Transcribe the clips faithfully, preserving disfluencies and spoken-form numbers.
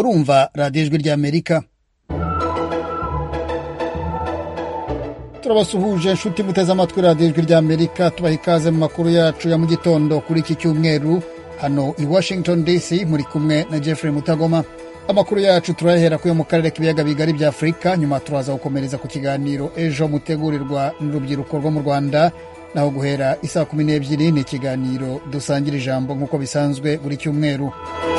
murumva radiyo ijwi ry'Amerika. Turabasuhuje nshuti muteze amatwi radiyo ijwi ry'Amerika, tubaha ikaze mu makuru yacu ya mu gitondo kuri iki cyumweru. Hano i Washington D C muri kumwe na Jeffrey Mutagoma. Amakuru yacu turahera kuyo mu karere k'ibiyaga bigari bya Afurika, nyuma turaza gukomereza ku kiganiro ejo mutegurirwa n'urubyiruko rwo mu Rwanda, naho guhera isaa kumi n'ebyiri ni ikiganiro dusangira ijambo nk'uko bisanzwe buri cyumweru.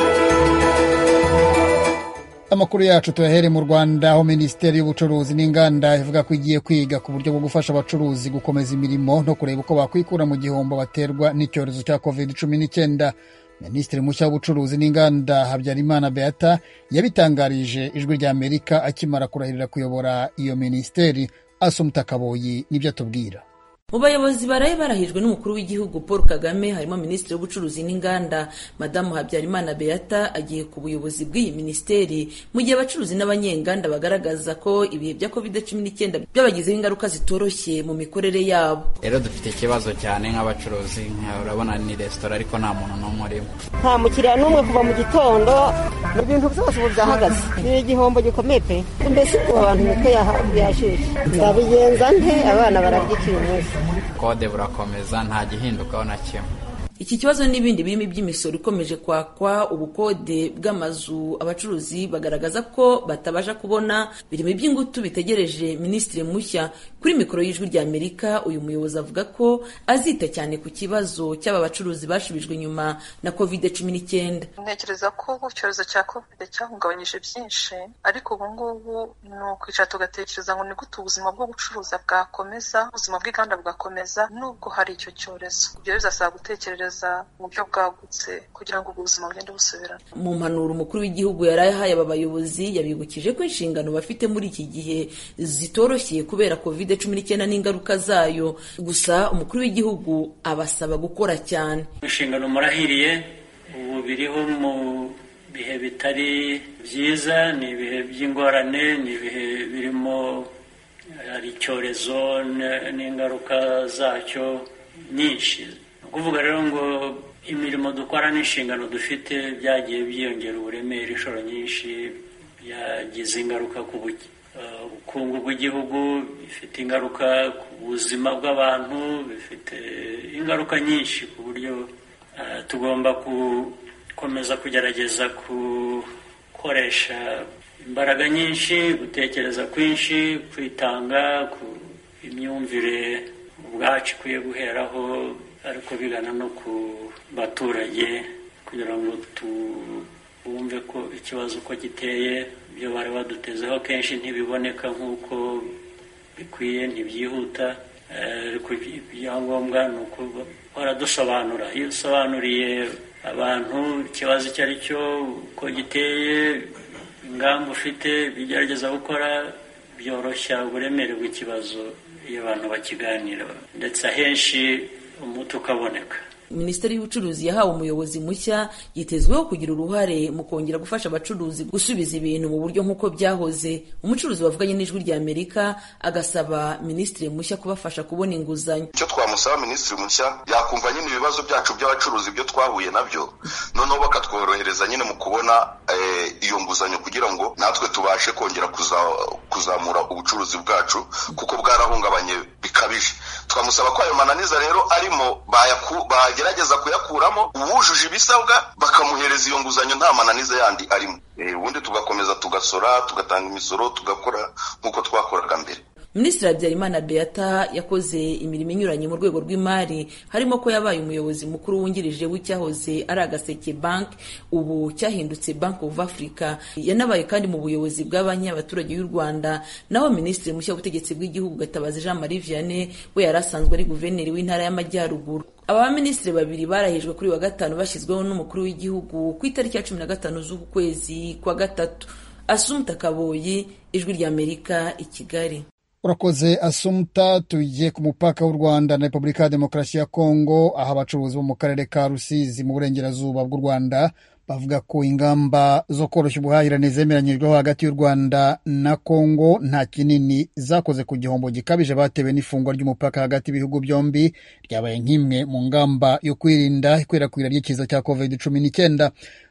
Amakuru yacu tuyahere mu Rwanda, aho Minisiteri y'Ubucuruzi n'Inganda ivuga ko igiye kwiga ku buryo bwo gufasha abacuruzi gukomeza imirimo no kureba uko bakwikura mu gihombo baterwa n'icyorezo cya covid cumi n'icyenda. Minisitiri mushya w'Ubucuruzi n'Inganda Habyarimana Beata yabitangarije ijwi ry'Amerika akimara kurahirira kuyobora iyo minisiteri. Asumta Kaboyi nibyo atubwira. Mu bayobozi baraye barahijwe n'umukuru w'igihugu Paul Kagame harimo Minisitiri w'Ubucuruzi n'Inganda Madamu Habyarimana Beata agiye ku buyobozi bw'iyi minisiteri, mu gihe abacuruzi n'abanyenganda bagaragaza ko ibihe bya covid cumi n'icyenda byabagizeho ingaruka zitoroshye mu mikorere yabo. Rero dufite ikibazo cyane nk'abacuruzi, urabona ni resitora ariko nta muntu n'umwe urimo, nta mukiriya n'umwe kuva mu gitondo, ibintu byose ubu byahagaze, ni igihombo gikomeye pe. Mbese ubu abantu imitwe yashushe, ndabigenza nte? Abana barabyikiye umunsi, kode burakomeza, nta gihindukaho na kimwe. Iki kibazo n'ibindi birimo iby'imisoro ikomeje kwakwa, ubukode bw'amazu, abacuruzi bagaragaza ko batabasha kubona, birimo iby'ingutu bitegereje minisitiri mushya. Kuri mikoro y'ijwi ry'Amerika uyu muyobozi avuga ko azita cyane ku kibazo cy'aba bacuruzi bashubijwe inyuma na covid cumi n'icyenda. Ntekereza ko icyorezo cya covid cyahungabanyije byinshi, ariko ubu ngubu ni ukwicara tugatekereza ngo ni gute ubuzima bwo gucuruza bwakomeza, ubuzima bw'inganda bwakomeza nubwo hari icyo cyorezo. Ibyo bizasaba gutekereza mu buryo bwagutse kugira ngo ubuzima bugende busubirana. Mu mpanuro umukuru w'igihugu yari yahaye aba bayobozi, yabibukije ko inshingano bafite muri iki gihe zitoroshye kubera covid cumi n'icyenda n'ingaruka zayo. Gusa umukuru w'igihugu abasaba gukora cyane. Inshingano murahiriye ubu biriho mu bihe bitari byiza, ni ibihe by'ingorane, ni ibihe birimo hari icyorezo n'ingaruka zacyo nyinshi. Kuvuga rero ngo imirimo dukora n'inshingano dufite byagiye byiyongera uburemere inshuro nyinshi, byagize ingaruka ku bukungu bw'igihugu, bifite ingaruka ku buzima bw'abantu, bifite ingaruka nyinshi ku buryo uh, tugomba gukomeza kugerageza gukoresha imbaraga nyinshi, gutekereza kwinshi, kwitanga ku imyumvire ubwacu ikwiye guheraho, ariko bigana no ku baturage kugira ngo tubumve ko ikibazo uko giteye, ibyo bari badutezeho kenshi ntibiboneka nk'uko bikwiye, ntibyihuta, ariko ibyangombwa ni uko baradusobanura. Iyo usobanuriye abantu ikibazo icyo ari cyo, uko giteye, ingamba ufite, bigerageza gukora, byoroshya uburemere bw'ikibazo iyo abantu bakiganira, ndetse ahenshi umuti ukaboneka. Minisiteri y'Ubucuruzi yahawe umuyobozi mushya, yitezweho kugira uruhare mu kongera gufasha abacuruzi gusubiza ibintu mu buryo nk'uko byahoze. Umucuruzi wavuganye n'ijwi ry'Amerika agasaba minisitiri mushya kubafasha kubona inguzanyo. Icyo twamusaba minisitiri mushya, yakumva nyine ibibazo byacu by'abacuruzi byo twahuye nabyo, noneho bakatworohereza nyine mu kubona eh, iyo nguzanyo kugira ngo natwe tubashe kongera kuza, kuzamura ubucuruzi bwacu kuko bwarahungabanye bikabije. Twamusaba ko ayo mananiza rero arimo bayaku bagerageza kuyakuramo, uwujuje ibisabwa bakamuhereza iyo nguzanyo nta mananiza yandi arimo, ubundi tugakomeza tugasora, tugatanga imisoro, tugakora nk'uko twakoraga mbere. Minisitiri Habyarimana Beata yakoze imirimo inyuranye mu rwego rw'imari, harimo ko yabaye umuyobozi mukuru wungirije w'icyahoze ari Agaseke Bank, ubu cyahindutse Bank of Africa. Yanabaye kandi mu buyobozi bwa banki y'abaturage y'u Rwanda. Naho Minisitiri mushya w'ubutegetsi bw'igihugu Gatabazi Jean Marie Vianney we yarasanzwe ari guverineri w'intara y'Amajyaruguru. Aba baminisitiri babiri barahijwe kuri wa gatanu bashyizweho n'umukuru w'igihugu ku itariki ya cumi na gatanu z'uku kwezi kwa gatatu. Asumta Kaboyi, ijwi ry'Amerika, i Kigali. Urakoze Asumta. Tugiye ku mupaka w'u Rwanda na Repubulika ya Demokarasi ya Kongo, aho abacuruzi bo mu karere ka Rusizi mu burengerazuba bw'u Rwanda bavuga ko ingamba zo koroshya ubuhahirane zemeranyijweho hagati y'u Rwanda na Kongo nta kinini zakoze ku gihombo gikabije batewe n'ifungwa ry'umupaka hagati y'ibihugu byombi, ryabaye nk'imwe mu ngamba yo kwirinda ikwirakwira ry'ikiza cya covid cumi n'icyenda.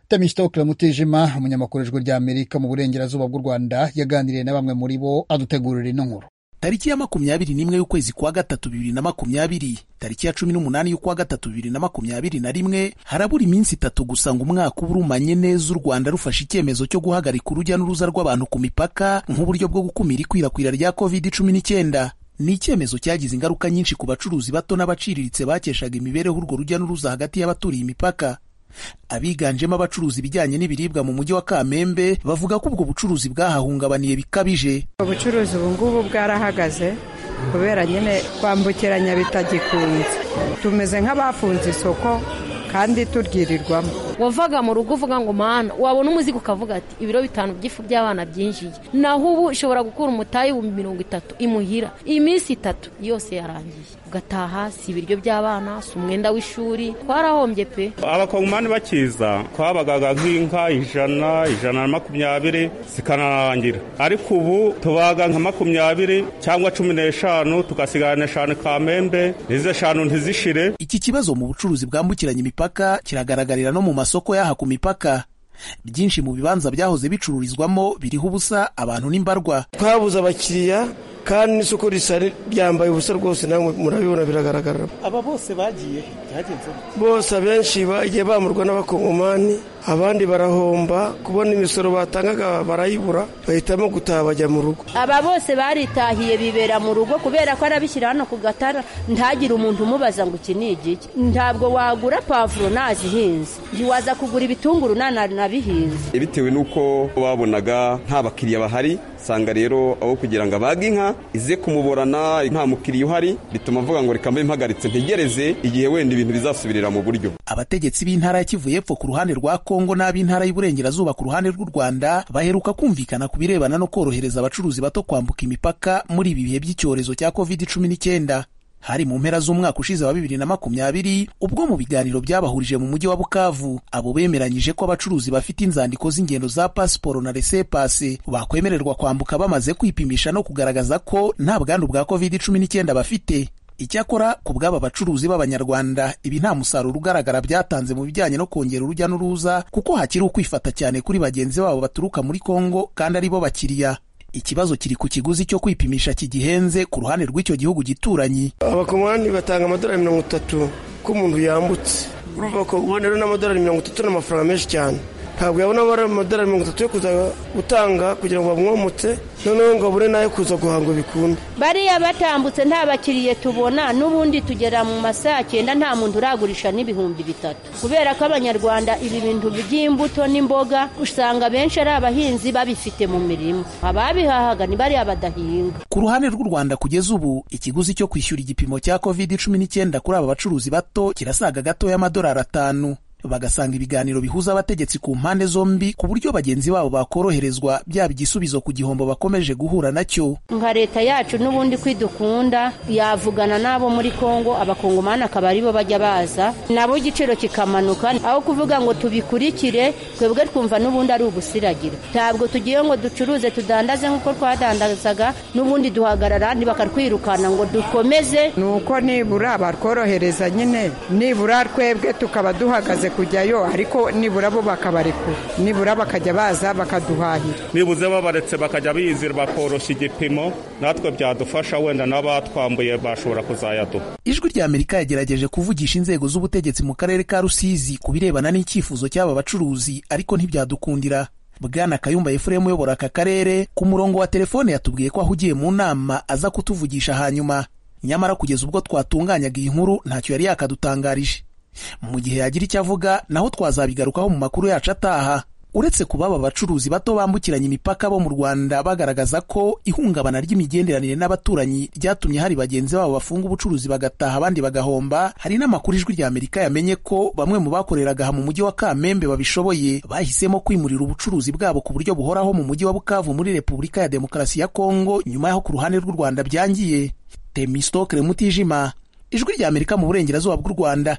Temistokle Mutijima, umunyamakuru w'Ijwi ry'Amerika mu burengerazuba bw'u Rwanda, yaganiriye na bamwe muri bo adutegurira ino nkuru. Tariki ya makumyabiri n'imwe y'ukwezi kwa gatatu bibiri na makumyabiri, tariki ya cumi n'umunani y'ukwa gatatu bibiri na makumyabiri na rimwe, harabura iminsi itatu gusa ngo umwaka urumanye neza u Rwanda rufashe icyemezo cyo guhagarika urujya n'uruza rw'abantu ku mipaka nk'uburyo bwo gukumira ikwirakwira rya covid cumi n'icyenda. Ni icyemezo cyagize ingaruka nyinshi ku bacuruzi bato n'abaciriritse bakeshaga imibereho urwo rujya n'uruza hagati y'abaturiye imipaka. Abiganjemo abacuruzi bijyanye n'ibiribwa mu mujyi wa Kamembe bavuga ko ubwo bucuruzi bwahahungabaniye bikabije. Ubucuruzi ubu ngubu bwarahagaze kubera nyine kwambukiranya bitagikunze. Tumeze nk'abafunze isoko kandi turyirirwamo. Wavaga mu rugo uvuga ngo mana wabona umuzigo ukavuga ati ibiro bitanu by'ifu by'abana byinjiye, naho ubu ushobora gukura umutayi wa mirongo itatu imuhira iminsi itatu yose yarangiye, ugataha si ibiryo by'abana, si umwenda w'ishuri. Twarahombye pe. Abakongomani bakiza twabagaga nk'inka ijana ijana na makumyabiri zikanarangira, ariko ubu tubaga nka makumyabiri cyangwa cumi n'eshanu tugasigana eshanu Kamembe, nizo eshanu ntizishire. Iki kibazo mu bucuruzi bwambukiranya imipaka kiragaragarira no mu masoko yaha ku mipaka. Byinshi mu bibanza byahoze bicururizwamo biriho ubusa abantu n'imbarwa. Twabuze abakiriya kandi n'isoko risa ryambaye ubusa rwose, namwe murabibona biragaragara. Aba bose bagiye byagenze bose, abenshi bagiye bamurwa n'abakongomani, abandi barahomba kubona imisoro batangaga barayibura, bahitamo gutaha bajya mu rugo. Aba bose baritahiye bibera mu rugo kubera ko arabishyira hano ku gatara, ntagire umuntu umubaza ngo iki ni igiki. Ntabwo wagura pavuro nazihinze, ntiwaza kugura ibitunguru nanabihinze. Bitewe n'uko babonaga nta bakiriya bahari, sanga rero aho kugira ngo abage inka ize kumuborana nta mukiriya uhari, bituma avuga ngo reka mbe mpagaritse ntegereze igihe wenda ibintu bizasubirira mu buryo. Abategetsi b'intara ya Kivu y'Epfo ku ruhande rwa Kongo n'ab'intara y'Iburengerazuba ku ruhande rw'u Rwanda baheruka kumvikana ku birebana no korohereza abacuruzi bato kwambuka imipaka muri ibi bihe by'icyorezo cya covid cumi n'icyenda. Hari mu mpera z'umwaka ushize wa bibiri na makumyabiri, ubwo mu biganiro byabahurije mu mujyi wa Bukavu, abo bemeranyije ko abacuruzi bafite inzandiko z'ingendo za pasiporo na laissez-passer bakwemererwa kwambuka bamaze kwipimisha no kugaragaza ko nta bwandu bwa covid cumi n'icyenda bafite. Icyakora ku bw'aba bacuruzi b'Abanyarwanda ibi nta musaruro ugaragara byatanze mu bijyanye no kongera urujya n'uruza, kuko hakiri ukwifata cyane kuri bagenzi babo baturuka muri Kongo kandi ari bo bakiriya. Ikibazo kiri ku kiguzi cyo kwipimisha kigihenze ku ruhande rw'icyo gihugu gituranyi. Abakongomani batanga amadolari mirongo itatu ko umuntu yambutse. Urumva ko rero n'amadolari mirongo itatu n'amafaranga menshi cyane. Ntabwo yabona bara amadolari mirongo itatu yo kuza gutanga kugira ngo bamwomotse, noneho ngo abure nayo kuza guhanga bikunda. Bariya batambutse nta bakiriye tubona, n'ubundi tugera mu masaha cyenda nta muntu uragurisha n'ibihumbi bitatu, kubera ko Abanyarwanda ibi bintu by'imbuto n'imboga usanga benshi ari abahinzi babifite mu mirimo, ababihahaga ni bariya badahinga. Ku ruhande rw'u Rwanda kugeza ubu ikiguzi cyo kwishyura igipimo cya covid cumi n'icyenda kuri aba bacuruzi bato kirasaga gato y'amadolari atanu. Bagasanga ibiganiro bihuza abategetsi ku mpande zombi ku buryo bagenzi babo bakoroherezwa byaba igisubizo ku gihombo bakomeje guhura nacyo. Nka leta yacu n'ubundi kwidukunda yavugana nabo muri Kongo, abakongomani akaba aribo bajya baza nabo igiciro kikamanuka, aho kuvuga ngo tubikurikire twebwe twumva n'ubundi ari ubusiragira. Ntabwo tugiye ngo ducuruze tudandaze nk'uko twadandazaga, n'ubundi duhagarara ntibakatwirukana ngo dukomeze. Nuko nibura barkorohereza nyine, nibura twebwe tukaba duhagaze kujyayo, ariko nibura bo bakabarekura, nibura bakajya baza bakaduhahira. Nibuze babaretse bakajya bizira bakoroshya igipimo, natwe byadufasha, wenda n'abatwambuye bashobora kuzayaduha. Ijwi rya Amerika yagerageje kuvugisha inzego z'ubutegetsi mu karere ka Rusizi ku birebana n'icyifuzo cy'aba bacuruzi, ariko ntibyadukundira. Bwana Kayumba Ephraim uyobora aka karere ku murongo wa telefone yatubwiye ko ahugiye mu nama aza kutuvugisha hanyuma, nyamara kugeza ubwo twatunganyaga iyi nkuru ntacyo yari yakadutangarije. Mu gihe yagira icyo avuga naho twazabigarukaho mu makuru yacu ataha. Uretse kuba aba bacuruzi bato bambukiranya imipaka bo mu Rwanda bagaragaza ko ihungabana ry'imigenderanire n'abaturanyi ryatumye hari bagenzi babo bafunga ubucuruzi bagataha abandi bagahomba, hari n'amakuru Ijwi rya Amerika yamenye ko bamwe mu bakoreraga aha mu mujyi wa Kamembe babishoboye bahisemo kwimurira ubucuruzi bwabo ku buryo buhoraho mu mujyi wa Bukavu muri Repubulika ya Demokarasi ya Kongo, nyuma y'aho ku ruhande rw'u Rwanda byangiye. Temistokle Mutijima, Ijwi rya Amerika mu burengerazuba bw'u Rwanda.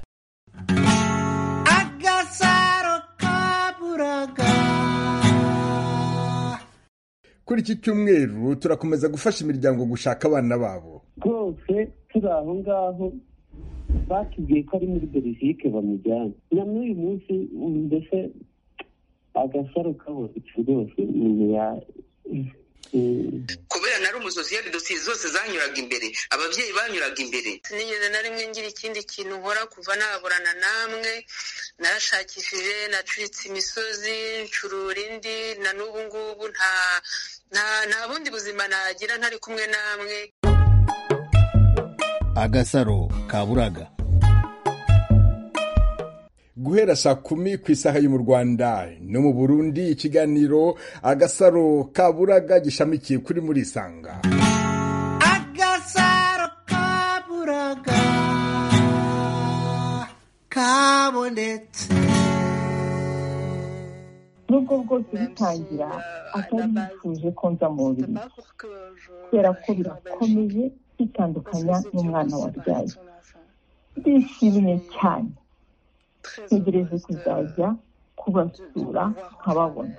Kuri iki cyumweru turakomeza gufasha imiryango gushaka abana babo. Rwose turi aho ngaho batubwiye ko ari muri Belgique bamujyana, na n'uyu munsi mbese agasaro kabonetse rwose ni ya kubera nari umusosiyali dosiye zose zanyuraga imbere, ababyeyi banyuraga imbere. Sinigeze na rimwe ngira ikindi kintu nkora kuva naburana namwe. Narashakishije, nacuritse imisozi, ncurura indi, na n'ubu ngubu nta nta nta bundi buzima nagira ntari kumwe namwe. Agasaro kaburaga. Guhera saa kumi ku isaha yo mu Rwanda no mu Burundi, ikiganiro Agasaro kaburaga gishamikiye kuri muri Sanga. Agasaro kaburaga kabonetse. Nubwo bwose bitangira atari bifuje ko nza mu buriri, kubera ko birakomeye bitandukanya n'umwana wabyaye. Ndishimye cyane, ntegereje kuzajya kubasura nkababona.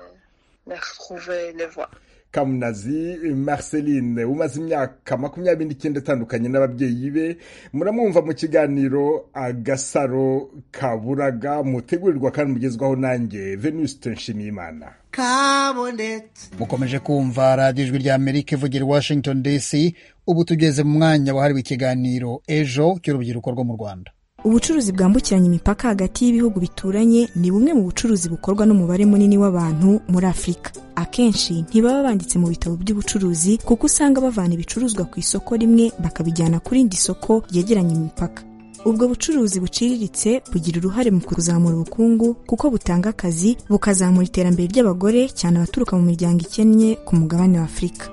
Kamunazi Marceline umaze imyaka makumyabiri n'icyenda atandukanye n'ababyeyi be, muramwumva mu kiganiro Agasaro kaburaga, mutegurirwa kandi mugezwaho nanjye Venuste Nshimiyimana. Kabonetse. Mukomeje kumva radiyo Ijwi ry'Amerika ivugira Washington D C. Ubu tugeze mu mwanya wahariwe ikiganiro Ejo cy'urubyiruko rwo mu Rwanda. Ubucuruzi bwambukiranya imipaka hagati y'ibihugu bituranye ni bumwe mu bucuruzi bukorwa n'umubare munini w'abantu muri Afurika. Akenshi ntibaba banditse mu bitabo by'ubucuruzi kuko usanga bavana ibicuruzwa ku isoko rimwe bakabijyana ku rindi soko ryegeranye imipaka. Ubwo bucuruzi buciriritse bugira uruhare mu kuzamura ubukungu kuko butanga akazi, bukazamura iterambere ry'abagore cyane abaturuka mu miryango ikennye ku mugabane wa Afurika.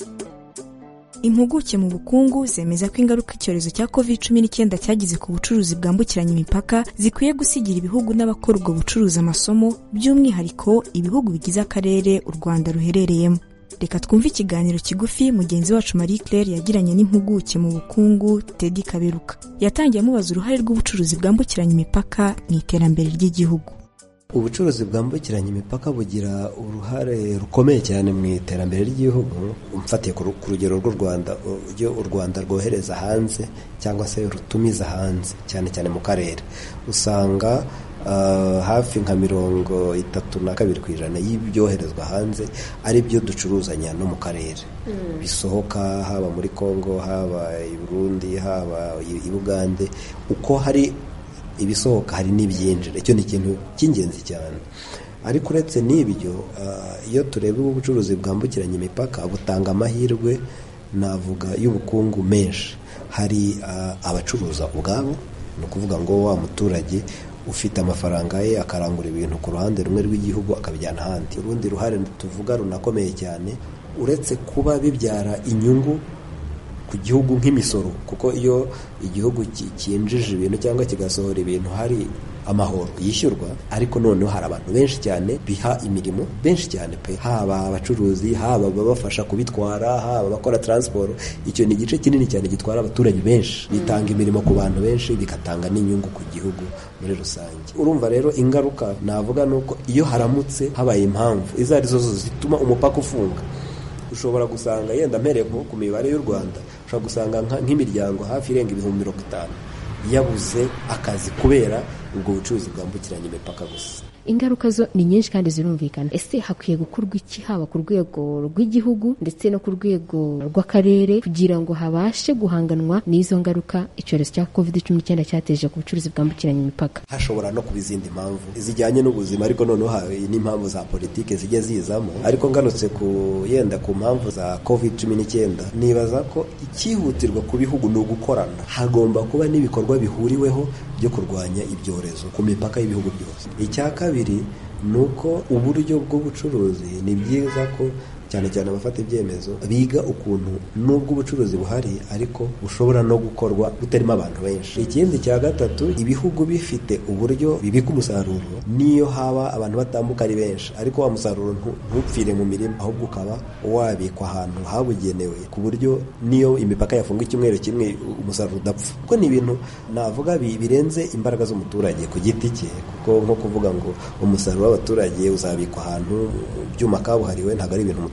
Impuguke mu bukungu zemeza ko ingaruka icyorezo cya covid cumi n'icyenda cyagize ku bucuruzi bwambukiranya imipaka zikwiye gusigira ibihugu n'abakora ubwo bucuruzi amasomo, by'umwihariko ibihugu bigize akarere u Rwanda ruherereyemo. Reka twumve ikiganiro kigufi mugenzi wacu Marie Claire yagiranye n'impuguke mu bukungu Teddy Kaberuka. Yatangiye amubaza uruhare rw'ubucuruzi bwambukiranya imipaka mu iterambere ry'igihugu. Ubucuruzi bwambukiranya imipaka bugira uruhare rukomeye cyane mu iterambere ry'igihugu. Umfatiye ku rugero rw'u Rwanda, ujyo u Rwanda rwohereza hanze cyangwa se rutumiza hanze cyane cyane mu karere, usanga uh, hafi nka mirongo itatu na kabiri ku ijana y'ibyoherezwa hanze ari byo ducuruzanya no mu karere. Mm. Bisohoka haba muri Kongo, haba i Burundi, haba i Bugande. Uko hari ibisohoka hari n'ibyinjira, icyo ni ikintu cy'ingenzi cyane. Ariko uretse n'ibyo, uh, iyo tureba ubucuruzi bwambukiranya imipaka butanga amahirwe navuga y'ubukungu menshi. Hari uh, abacuruza ubwabo, ni ukuvuga ngo wa muturage ufite amafaranga ye akarangura ibintu ku ruhande rumwe rw'igihugu akabijyana ahandi. Urundi ruhare tuvuga runakomeye cyane, uretse kuba bibyara inyungu ku gihugu nk'imisoro, kuko iyo igihugu cyinjije ibintu cyangwa kigasohora ibintu hari amahoro yishyurwa, ariko noneho hari abantu benshi cyane biha imirimo, benshi cyane pe, haba abacuruzi, haba ababafasha kubitwara, haba abakora transport. Icyo ni igice kinini cyane gitwara abaturage benshi, bitanga imirimo ku bantu benshi, bigatanga n'inyungu ku gihugu muri rusange. Urumva rero ingaruka navuga nuko iyo haramutse habaye impamvu izo ari zo zose zituma umupaka ufunga, ushobora gusanga yenda mpereye ku mibare y'u Rwanda, ushobora gusanga nk'imiryango hafi irenga ibihumbi mirongo itanu yabuze akazi kubera ubwo bucuruzi bwambukiranya imipaka gusa. Ingaruka zo ni nyinshi kandi zirumvikana. Ese hakwiye gukorwa iki haba ku rwego rw'igihugu ndetse no ku rwego rw'akarere kugira ngo habashe guhanganwa n'izo ngaruka icyorezo cya covid cumi n'icyenda cyateje ku bucuruzi bwambukiranya imipaka? Hashobora no kuba izindi mpamvu zijyanye n'ubuzima, ariko noneho n'impamvu za politike zijya zizamo. Ariko nganutse ku yenda ku mpamvu za covid cumi n'icyenda, nibaza ko ikihutirwa ku bihugu ni ugukorana. Hagomba kuba n'ibikorwa bihuriweho byo kurwanya ibyorezo ku mipaka y'ibihugu byose. Icya kabiri nuko uburyo bw'ubucuruzi ni byiza ko cyane cyane abafata ibyemezo biga ukuntu nubwo ubucuruzi buhari ariko bushobora no gukorwa butarimo abantu benshi. Ikindi cya gatatu, ibihugu bifite uburyo bibika umusaruro, niyo haba abantu batambuka ari benshi, ariko wa musaruro ntupfire mu mirima, ahubwo ukaba wabikwa ahantu habugenewe ku buryo niyo imipaka yafunga icyumweru kimwe umusaruro udapfa. Kuko ni ibintu navuga birenze imbaraga z'umuturage ku giti cye, kuko nko kuvuga ngo umusaruro w'abaturage uzabikwa ahantu byuma kabuhariwe, ntabwo ari ibintu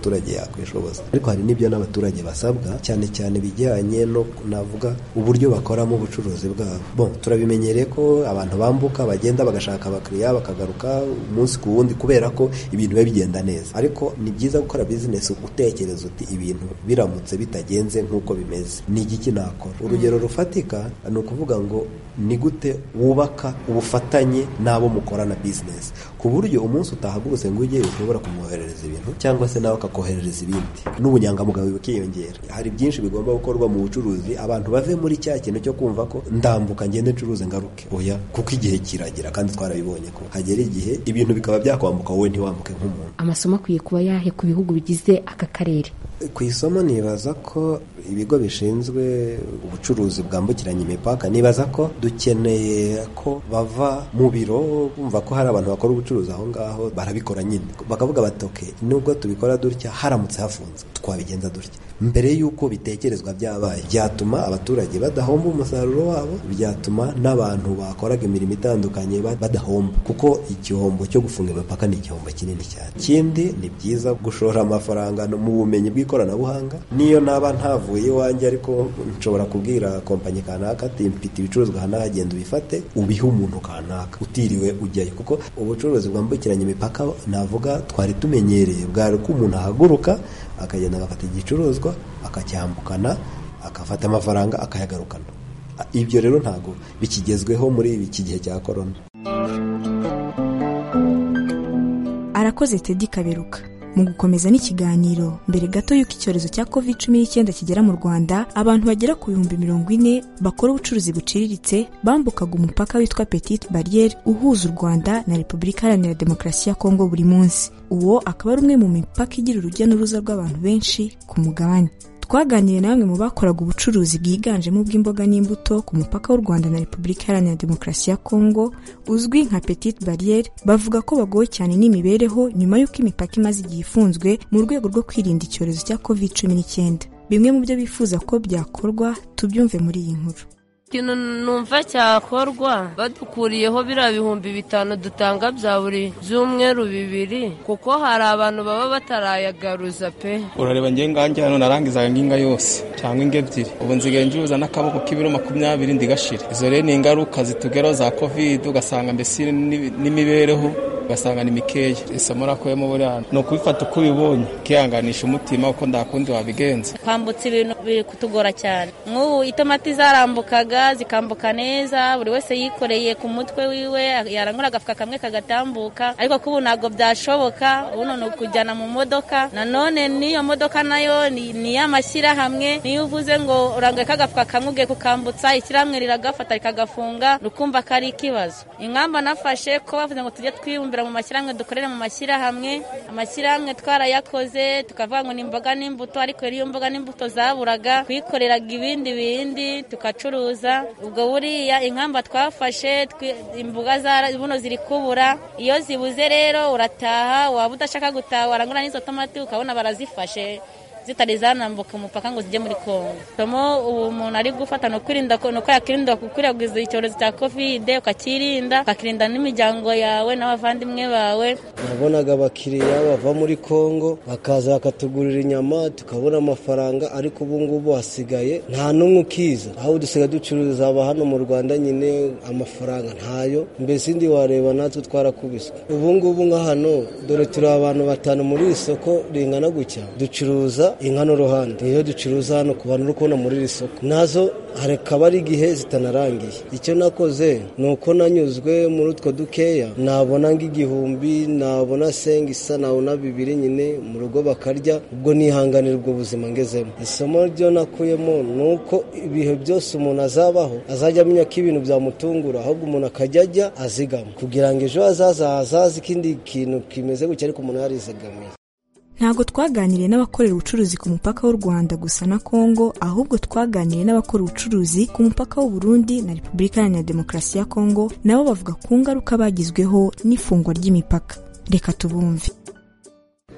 umuturage yakwishoboza, ariko hari n'ibyo n'abaturage basabwa, cyane cyane bijyanye no navuga uburyo bakoramo ubucuruzi bwabo. Bon, turabimenyereye ko abantu bambuka bagenda bagashaka abakiriya bakagaruka umunsi ku wundi kubera ko ibintu biba bigenda neza, ariko ni byiza gukora business utekereza uti ibintu biramutse bitagenze nk'uko bimeze ni igiki nakora. Urugero rufatika ni ukuvuga ngo ni gute wubaka ubufatanye n'abo mukorana business ku buryo umunsi utahagurutse ngo ujye ushobora kumwoherereza ibintu cyangwa se nawe akakoherereza ibindi, n'ubunyangamugayo bukiyongera. Hari byinshi bigomba gukorwa mu bucuruzi, abantu bave muri cya kintu cyo kumva ko ndambuka ngende ncuruze ngaruke, oya, kuko igihe kiragira kandi twarabibonye ko hagera igihe ibintu bikaba byakwambuka wowe ntiwambuke nk'umuntu. Amasomo akwiye kuba yahe ku bihugu bigize aka karere? Ku isomo nibaza ko ibigo bishinzwe ubucuruzi bwambukiranya imipaka, nibaza ko dukeneye ko bava mu biro bumva ko hari abantu bakora ubucuruzi aho ngaho barabikora nyine, bakavuga batoke nubwo tubikora dutya haramutse hafunze twabigenza dutya, mbere y'uko bitekerezwa byabaye. Byatuma abaturage badahomba umusaruro wabo, byatuma n'abantu bakoraga imirimo itandukanye badahomba, kuko igihombo cyo gufunga imipaka ni igihombo kinini cyane. Ikindi ni byiza gushora amafaranga mu bumenyi bw'ikoranabuhanga. Niyo naba ntavuye iwanjye ariko nshobora kubwira kompanyi kanaka ati mfite ibicuruzwa hano, hagenda ubifate ubihe umuntu kanaka utiriwe ujyayo, kuko ubucuruzi bwambukiranya imipaka navuga twari tumenyereye bwari ko umuntu ahaguruka akagenda agafata igicuruzwa akacyambukana akafata amafaranga akayagarukana. Ibyo rero ntago bikigezweho muri iki gihe cya corona. Arakoze Teddy Kaberuka. Mu gukomeza n'ikiganiro, mbere gato y'uko icyorezo cya covid cumi n'icyenda kigera mu Rwanda, abantu bagera ku bihumbi mirongo ine bakora ubucuruzi buciriritse bambukaga umupaka witwa Petite Barriere uhuza u Rwanda na Repubulika Iharanira Demokarasi ya Kongo buri munsi. Uwo akaba ari umwe mu mipaka igira urujya n'uruza rw'abantu benshi ku mugabane. Twaganiriye na bamwe mu bakoraga ubucuruzi bwiganjemo bw'imboga n'imbuto ku mupaka w'u Rwanda na Repubulika Iharanira Demokarasi ya Kongo uzwi nka Petite Barriere. Bavuga ko bagowe cyane n'imibereho nyuma y'uko imipaka imaze igihe ifunzwe mu rwego rwo kwirinda icyorezo cya covid cumi n'icyenda. Bimwe mu byo bifuza ko byakorwa tubyumve muri iyi nkuru. Ikintu numva cyakorwa badukuriyeho biriya bihumbi bitanu dutanga bya buri byumweru bibiri, kuko hari abantu baba batarayagaruza pe. Urareba ngiye nganjye hano narangizaga nginga yose cyangwa inga ebyiri, ubu nzigaye njuza n'akaboko k'ibiro makumyabiri ndigashira. Izo rero ni ingaruka zitugeraho za covid, ugasanga mbese n'imibereho ugasanga ni mikeya. Isomo rakuyemo buriya ni ukubifata uko ubibonye ukihanganisha umutima uko ndakundi wabigenza. Kwambutsa ibintu biri kutugora cyane. Nk'ubu itomati zarambukaga zikambuka neza, buri wese yikoreye ku mutwe wiwe yarangura agafuka kamwe kagatambuka, ariko kubu ntabwo byashoboka. Ubu none kujyana mu modoka, nanone niyo modoka nayo ni y'amashyira hamwe, niyo uvuze ngo urangaye kagafuka kamwe ugiye kukambutsa, ishyirahamwe riragafata rikagafunga, rukumva ko ari ikibazo. Ingamba nafashe ko bavuze ngo tujye twibumbira mu mashyirahamwe, dukorere mu mashyirahamwe. Amashyirahamwe twarayakoze tukavuga ngo ni imboga n'imbuto, ariko iyo mboga n'imbuto zaburaga twikoreraga ibindi bindi tukacuruza. Ubwo buriya inkamba twafashe imboga buno ziri kubura, iyo zibuze rero urataha, waba udashaka gutaha warangura n'izo tomati ukabona barazifashe zitari zanambuka umupaka ngo zijye muri Kongo. Tomo ubu umuntu ari gufata no kwirinda ko nuko yakirinda gukwirakwiza icyorezo cya covid, ukakirinda ukakirinda n'imiryango yawe n'abavandimwe bawe. Nabonaga abakiriya bava muri Kongo bakaza bakatugurira inyama tukabona amafaranga, ariko ubu ngubu hasigaye nta n'umwe ukiza, aho dusigaye ducuruza aba hano mu Rwanda nyine amafaranga ntayo, mbese ndi wareba natwe twarakubiswe. Ubu ngubu nka hano dore turi abantu batanu muri isoko ringana gutya, ducuruza inka n'uruhande, iyo ducuruza hano ku bantu uri kubona muri iri soko nazo harekaba ari igihe zitanarangiye. Icyo nakoze ni uko nanyuzwe muri utwo dukeya, nabona ng'igihumbi, nabona senga isa, nabona bibiri nyine mu rugo bakarya, ubwo nihanganira ubwo buzima ngezemo. Isomo ryo nakuyemo ni uko ibihe byose umuntu azabaho azajya amenya ko ibintu byamutungura, ahubwo umuntu akajya ajya azigama kugira ngo ejo hazaza hazaza ikindi kintu kimeze gutya, ariko umuntu yarizigamiye. Ntabwo twaganiriye n'abakorera ubucuruzi ku mupaka w'u Rwanda gusa na Kongo, ahubwo twaganiriye n'abakora ubucuruzi ku mupaka w'u Burundi na Repubulika Iharanira Demokarasi ya Kongo, nabo bavuga ku ngaruka bagizweho n'ifungwa ry'imipaka. Reka tubumve.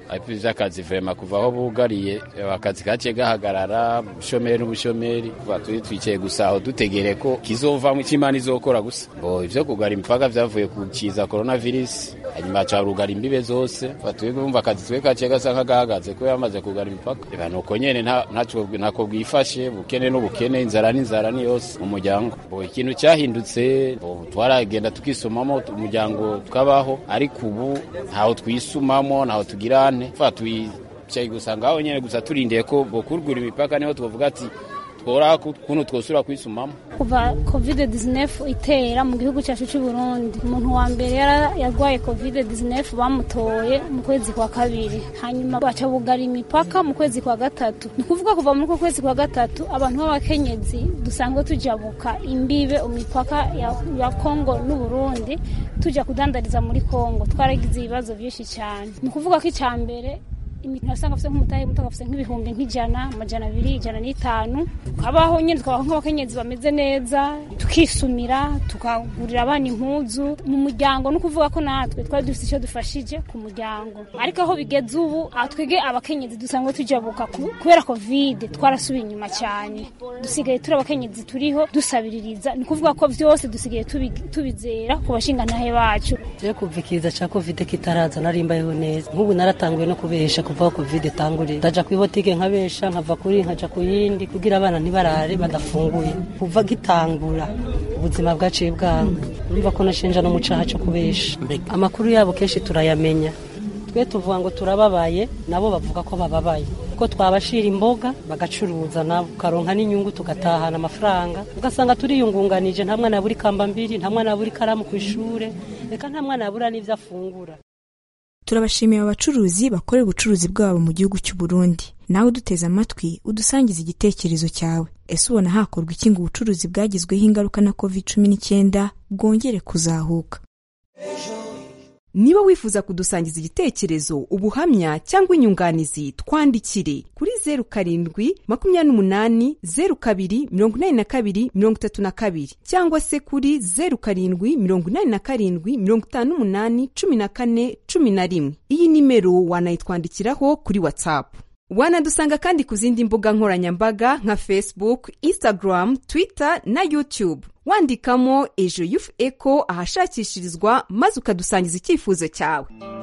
ariko ivy'akazi vrema kuva aho bugariye akazi kaciye gahagarara ubushomeri n'ubushomeri kuva turi twicaye gusa aho dutegere ko kizovamwo ic'Imana izokora gusa ngo ivyo kugara imipaka vyavuye ku kiza coronavirus hanyuma ca rugara imbibe zose batuye kumva akazi twe kaciye gasa nk'agahagaze ko yamaze kugara imipaka eba nuko nyene ntaco ntako bwifashe bukene n'ubukene inzara n'inzara ni yose mu muryango bo ikintu cyahindutse bo twaragenda tukisomamo umuryango twabaho ariko ubu ntaho twisumamo ntaho tugirane fa twicaye gusanga aho nyene gusa turindeye ko bokurgura imipaka niho tuvuga ati twora kuno twosura kwisumamo kuva covid nineteen itera mu gihugu cyacu cy'u Burundi umuntu wa mbere yarwaye covid nineteen bamutoye mu kwezi kwa kabiri hanyuma baca bugara imipaka mu kwezi kwa gatatu ni kuvuga kuva muri kwezi kwa gatatu abantu b'abakenyezi dusanga tujabuka imbibe umipaka ya, ya Kongo n'u Burundi tuja kudandariza muri Kongo twaragize ibibazo byinshi cyane ni kuvuga ko icambere imiti nasanga afite nk'umutahe mutagafite nk'ibihumbi nk'ijana amajana abiri ijana n'itanu tukabaho nyine tukabaho nk'abakenyezi bameze neza tukisumira tukagurira abana impuzu mu muryango no kuvuga ko natwe twari dufite icyo dufashije ku muryango ariko aho bigeze ubu twege abakenyezi dusanga tujabuka kubera covid twarasubiye inyuma cyane dusigaye turi abakenyezi turiho dusabiririza ni kuvuga ko byose dusigaye tubizera ku bashinganahe bacu je kuvikiza cha covid kitaraza narimbayeho neza nk'ubu naratanguye no kubesha kuva covid tangure ndaja ku botike nkabesha nkava kuri nkaja ku yindi kugira abana ntibarare badafunguye kuva gitangura ubuzima bwaciye bwangu urumva ko nashenja no mucaha cyo kubesha amakuru yabo kenshi turayamenya twe tuvuga ngo turababaye nabo bavuga ko bababaye ko twabashira imboga bagacuruza nabo karonka n'inyungu tugatahana amafaranga ugasanga turiyungunganije nta mwana buri kamba mbiri nta mwana buri karamu ku ishure reka nta mwana bura n'ivyo afungura. Turabashimiye abacuruzi bakorera ubucuruzi bwabo mu gihugu cy'u Burundi. Nawe uduteze amatwi udusangiza igitekerezo cyawe. Ese ubona hakorwa iki ngo ubucuruzi bwagizweho ingaruka na covid cumi n'icyenda bwongere kuzahuka? Niba wifuza kudusangiza igitekerezo, ubuhamya cyangwa inyunganizi, twandikire kuri zeru karindwi makumyabiri n'umunani zeru kabiri mirongo inani na kabiri mirongo itatu na kabiri cyangwa se kuri zeru karindwi mirongo inani na karindwi mirongo itanu n'umunani cumi na kane cumi na rimwe. Iyi nimero wanayitwandikiraho kuri WhatsApp. Wanadusanga kandi ku zindi mbuga nkoranyambaga nka Facebook, Instagram, Twitter na YouTube. Wandikamo Ejo Youth Echo ahashakishirizwa maze ukadusangiza icyifuzo cyawe.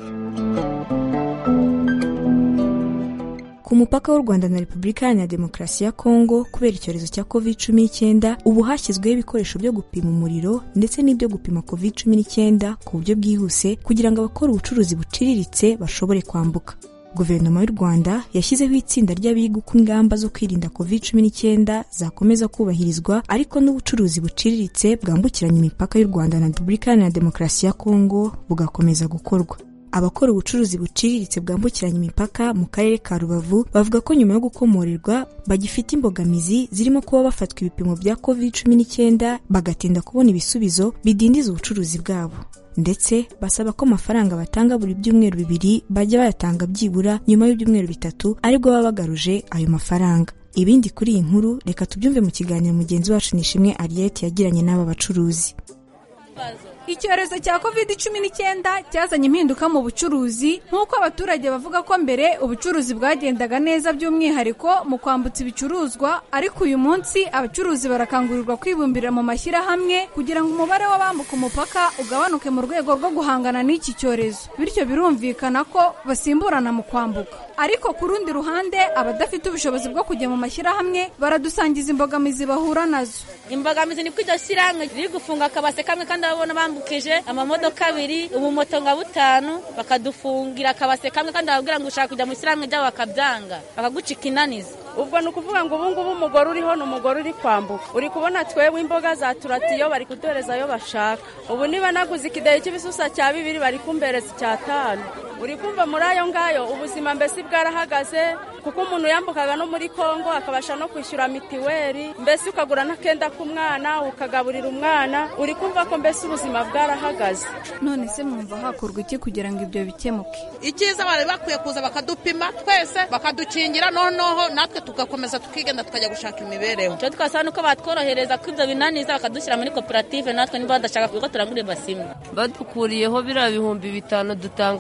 Ku mupaka w'u Rwanda na Repubulika ya Demokarasi ya Kongo kubera icyorezo cya covid cumi n'icyenda ubu hashyizweho ibikoresho byo gupima umuriro ndetse n'ibyo gupima covid cumi n'icyenda ku buryo bwihuse kugira ngo abakora ubucuruzi buciriritse bashobore kwambuka. Guverinoma y'u Rwanda yashyizeho itsinda ry'abiga uko ingamba zo kwirinda covid cumi n'icyenda zakomeza kubahirizwa ariko n'ubucuruzi buciriritse bwambukiranya imipaka y'u Rwanda na Repubulika ya Demokarasi ya Kongo bugakomeza gukorwa. Abakora ubucuruzi buciriritse bwambukiranya imipaka mu karere ka Rubavu bavuga ko nyuma yo gukomorerwa bagifite imbogamizi zirimo kuba bafatwa ibipimo bya covid cumi n'icyenda bagatinda kubona ibisubizo bidindiza ubucuruzi bwabo. Ndetse basaba ko amafaranga batanga buri byumweru bibiri bajya bayatanga byibura nyuma y'ibyumweru bitatu aribwo baba bagaruje ayo mafaranga. Ibindi kuri iyi nkuru reka tubyumve mu kiganiro mugenzi wacu Nishimwe Ariette yagiranye n'aba bacuruzi. Icyorezo cya covid cumi n'icyenda cyazanye impinduka mu bucuruzi nk'uko abaturage bavuga ko mbere ubucuruzi bwagendaga neza by'umwihariko mu kwambutsa ibicuruzwa ariko uyu munsi abacuruzi barakangurirwa kwibumbira mu mashyirahamwe kugira ngo umubare w'abambuka umupaka ugabanuke mu rwego rwo guhangana n'iki cyorezo bityo birumvikana ko basimburana mu kwambuka. Ariko ku rundi ruhande abadafite ubushobozi bwo kujya mu mashyirahamwe baradusangiza imbogamizi bahura nazo. Imbogamizi ni kw'iryo shyirahamwe riri gufunga akabase kamwe kandi ababona bambukije amamodoka abiri ubumoto nka butanu bakadufungira akabase kamwe kandi bababwira ngo ushaka kujya mu shyirahamwe ryabo bakabyanga bakagucika inaniza. Ubwo ni ukuvuga ngo ubu ngubu umugore uriho ni umugore uri kwambuka. Uri kubona twewe imboga za turatiyo bari kuduhereza ayo bashaka. Ubu niba naguze ikideyi cy'ibisusa cya bibiri bari kumbereza icyatanu. Uri kumva muri ayo ngayo ubuzima mbese bwarahagaze kuko umuntu yambukaga no muri Kongo akabasha no kwishyura mitiweri mbese ukagura n'akenda k'umwana ukagaburira umwana. Uri kumva ko mbese ubuzima bwarahagaze. None se mwumva hakorwa iki kugira ngo ibyo bikemuke? Icyiza bari bakwiye kuza bakadupima twese bakadukingira noneho natwe tugakomeza tukigenda tukajya gushaka imibereho. Cyo twasaba nuko batworohereza ko ibyo binaniza bakadushyira muri koperative natwe niba badashaka kuko turangure basimwe. Badukuriyeho bira bihumbi bitanu dutanga bya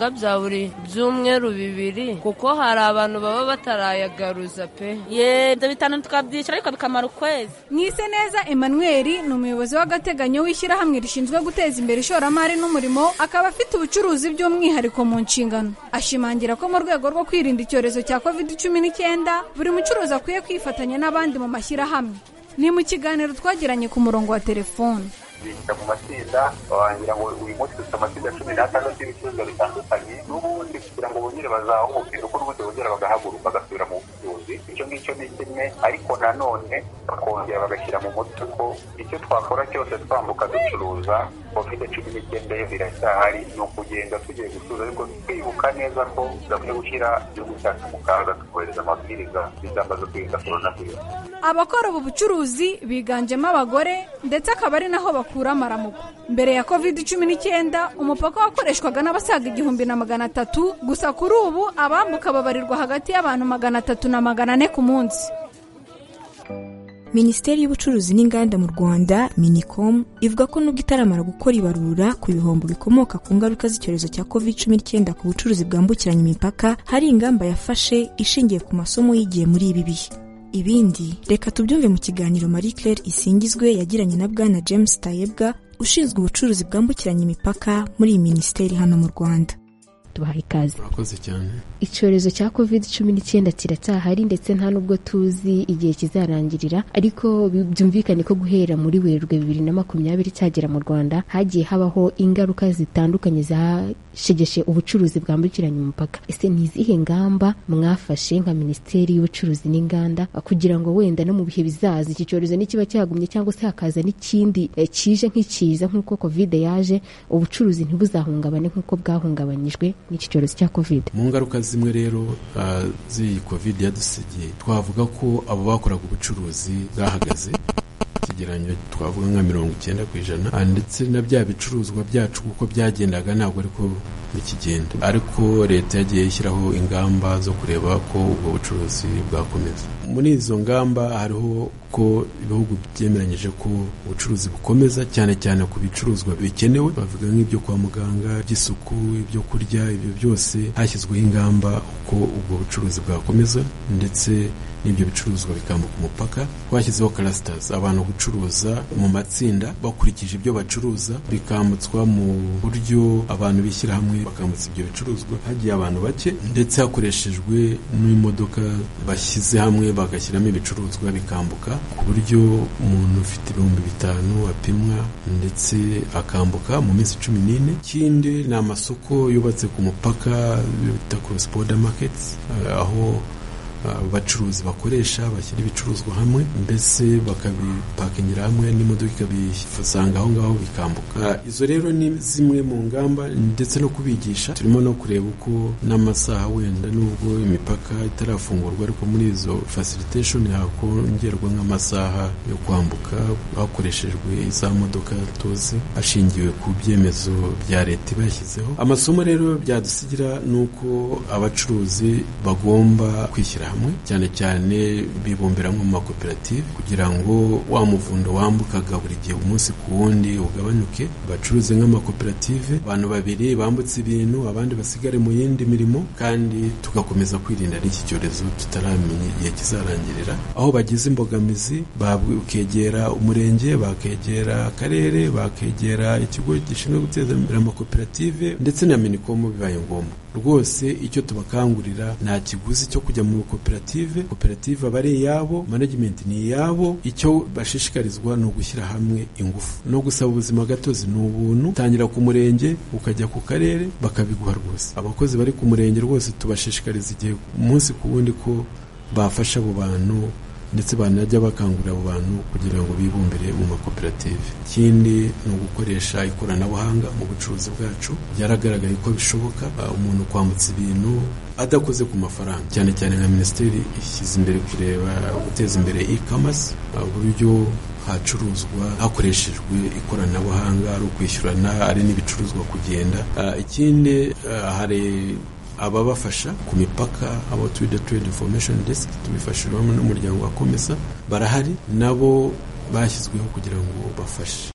buri byumweru bibiri kuko hari abantu baba batarayagaruza pe. Ye ibyo bitanu tukabyishyura ariko bikamara ukwezi. Mwiseneza Emmanuel ni umuyobozi w'agateganyo w'ishyirahamwe rishinzwe guteza imbere ishoramari n'umurimo, akaba afite ubucuruzi by'umwihariko mu nshingano. Ashimangira ko mu rwego rwo kwirinda icyorezo cya covid cumi n'icyenda buri mucuruzi akwiye kwifatanya n'abandi mu mashyirahamwe. Ni mu kiganiro twagiranye ku murongo wa telefone. Bita mu matsinda barangira ngo uyu munsi dufite amatsinda cumi n'atandatu y'ibicuruzwa bitandukanye, n'ubundi kugira ngo bongere bazahuke uko n'ubundi bongera bagahaguruka bagasubira mu bucuruzi. Icyo ngicyo ni kimwe, ariko nanone bakongera bagashyira mu mutwe ko icyo twakora cyose twambuka ducuruza covid cumi n'icyenda yo biracyahari, ni ukugenda tugiye gucuruza ariko twibuka neza ko tudakwiye gushyira igihugu cyacu mu kaga tukohereza amabwiriza y'ingamba zo kwirinda coronavirus. Abakora ubu bucuruzi biganjemo abagore ndetse akaba ari naho bakura amaramuko. Mbere ya covid cumi n'icyenda umupaka wakoreshwaga n'abasaga igihumbi na magana atatu, gusa kuri ubu abambuka babarirwa hagati y'abantu magana atatu na magana ane ku munsi. Minisiteri y'ubucuruzi n'inganda mu Rwanda Minicom ivuga ko nubwo itaramara gukora ibarura ku bihombo bikomoka ku ngaruka z'icyorezo cya covid cumi n'icyenda ku bucuruzi bwambukiranya imipaka, hari ingamba yafashe ishingiye ku masomo yigiye muri ibi bihe. Ibindi reka tubyumve mu kiganiro Marie Claire Isingizwe yagiranye na Bwana James Tayebwa ushinzwe ubucuruzi bwambukiranya imipaka muri iyi minisiteri hano mu Rwanda. Tubaha ikaze. Murakoze cyane. Icyorezo cya covid cumi n'icyenda kiracyahari ndetse nta nubwo tuzi igihe kizarangirira, ariko byumvikane ko guhera muri Werurwe bibiri na makumyabiri cyagera mu Rwanda hagiye habaho ingaruka zitandukanye zashegeshe ubucuruzi bwambukiranya umupaka. Ese ni izihe ngamba mwafashe nka Minisiteri y'Ubucuruzi n'Inganda kugira ngo wenda no mu bihe bizaza iki cyorezo nikiba cyagumye cyangwa se hakaza n'ikindi eh, kije nk'ikiza nk'uko covid yaje, ubucuruzi ntibuzahungabane nk'uko bwahungabanyijwe n'iki cyorezo cya covid? Mu ngaruka zimwe rero uh, z'iyi covid yadusigiye, twavuga ko abo bakoraga ubucuruzi bwahagaze kigeranyo twavuga nka mirongo icyenda ku ijana, ndetse na bya bicuruzwa byacu kuko byagendaga ntabwo ariko bikigenda, ariko leta yagiye ishyiraho ingamba zo kureba ko ubwo bucuruzi bwakomeza. Muri izo ngamba hariho ko ibihugu byemeranyije ko ubucuruzi bukomeza cyane cyane ku bicuruzwa bikenewe, bavuga nk'ibyo kwa muganga, by'isuku, ibyo kurya, ibyo byose hashyizweho ingamba uko ubwo bucuruzi bwakomeza ndetse n'ibyo bicuruzwa bikambuka umupaka. Twashyizeho clusters, abantu gucuruza mu matsinda bakurikije ibyo bacuruza, bikambutswa mu buryo abantu bishyira hamwe bakambutsa ibyo bicuruzwa, hagiye abantu bake ndetse hakoreshejwe n'imodoka bashyize hamwe bagashyiramo ibicuruzwa bikambuka, ku buryo umuntu ufite ibihumbi bitanu apimwa ndetse akambuka mu minsi cumi n'ine. Ikindi ni amasoko yubatse ku mupaka bita cross border markets, aho abacuruzi bakoresha bashyira ibicuruzwa hamwe mbese bakabipakinyira hamwe n'imodoka ikabisanga aho ngaho bikambuka. Izo rero ni zimwe mu ngamba, ndetse no kubigisha turimo no kureba uko n'amasaha wenda nubwo imipaka itarafungurwa ariko muri izo facilitation hakongerwa nk'amasaha yo kwambuka hakoreshejwe za modoka tuzi ashingiwe ku byemezo bya leta bashyizeho. Amasomo rero byadusigira nuko abacuruzi bagomba kwishyira hamwe, cyane cyane bibumbira mu makoperative kugira ngo wa muvundo wambukaga buri gihe umunsi ku wundi ugabanyuke. Bacuruze nk'amakoperative, abantu babiri bambutse ibintu abandi basigare mu yindi mirimo, kandi tugakomeza kwirinda n'iki cyorezo tutaramenya igihe kizarangirira. Aho bagize imbogamizi bakegera umurenge, bakegera akarere, bakegera ikigo gishinzwe guteza imbere amakoperative ndetse na Minicom bibaye ngombwa. Rwose icyo tubakangurira nta kiguzi cyo kujya mu koperative, koperative abari yabo, management ni yabo. Icyo bashishikarizwa ni ugushyira hamwe ingufu no gusaba ubuzima gatozi ni ubuntu. Tangira ku murenge ukajya ku karere bakabiguha rwose. Abakozi bari ku murenge rwose tubashishikariza igihe umunsi ku wundi ko bafasha abo bantu ndetse banajya bakangurira abo bantu kugira ngo bibumbire mu makoperative. Ikindi ni ugukoresha ikoranabuhanga mu bucuruzi bwacu. Byaragaragaye ko bishoboka umuntu kwambutsa ibintu adakoze ku mafaranga, cyane cyane nka minisiteri ishyize imbere kureba guteza imbere e-commerce, uburyo hacuruzwa hakoreshejwe ikoranabuhanga, ari ukwishyurana ari n'ibicuruzwa kugenda. Ikindi hari ababafasha ku mipaka, abo twita Trade Information Desk, tubifashijwemo n'umuryango wa Komesa, barahari nabo bashyizweho kugira ngo bafashe.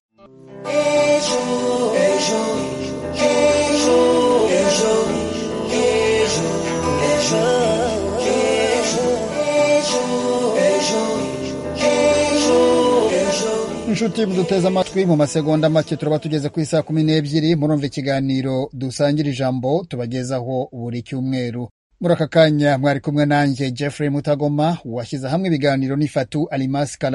inshuti muduteze amatwi mu masegonda make turaba tugeze ku isaha kumi n'ebyiri murumva ikiganiro dusangira ijambo tubagezaho buri cyumweru. Muri aka kanya mwari kumwe nanjye Jeffrey Mutagoma washyize hamwe ibiganiro n'Ifatu Alimas Kala.